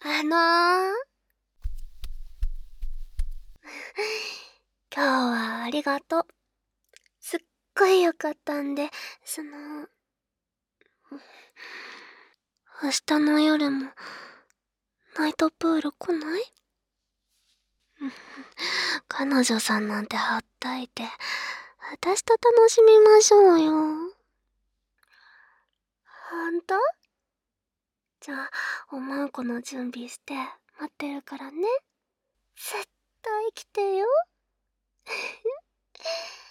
今日はありがとう。すっごい良かったんで、明日の夜も、ナイトプール来ない？彼女さんなんてほっといて、私と楽しみましょうよ。ほんと？じゃあ、おまんこの準備して、待ってるからね。絶対来てよ。